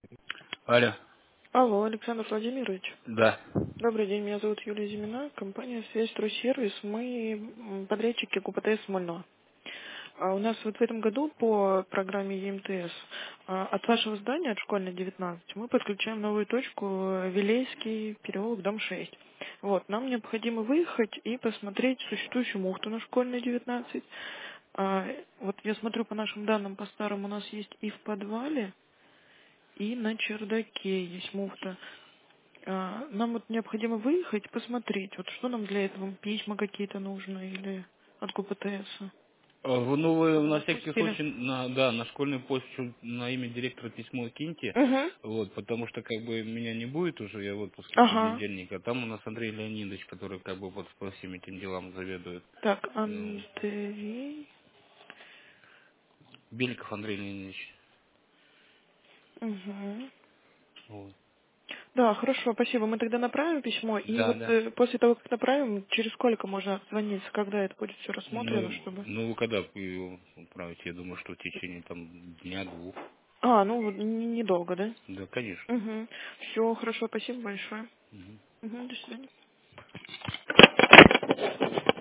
Алло. Алло, Александр Владимирович. Да. Добрый день, меня зовут Юлия Зимина, компания «Связь-Стройсервис». Мы подрядчики ГУПТС Смольного. У нас вот в этом году по программе ЕМТС от вашего здания, от школьной 19, мы подключаем новую точку Вилейский переулок, дом 6. Вот, нам необходимо выехать и посмотреть существующую муфту на школьной 19. Вот я смотрю по нашим данным, по старым у нас есть и в подвале, и на чердаке есть муфта. Нам вот необходимо выехать, посмотреть, вот что нам для этого, письма какие-то нужны или от ГУПТС, Ну, вы чтобы на нас всякий пустили. случай, на школьную почту на имя директора письмо киньте, Угу. вот, потому что, как бы, меня не будет уже, я в отпуске с Ага. понедельника, там у нас Андрей Леонидович, который, как бы, вот по всем этим делам заведует. Так, Ну, Андрей. Беликов Андрей Леонидович. Угу. Вот. Да, хорошо, спасибо. Мы тогда направим письмо, и Да, вот да. после того, как направим, через сколько можно звониться, когда это будет все рассмотрено, Ну, чтобы... ну, вы когда его управите? Я думаю, что в течение, там, дня-двух. Ну, вот недолго, да? Да, конечно. Угу. Все, хорошо, спасибо большое. Мгм. Угу, до свидания.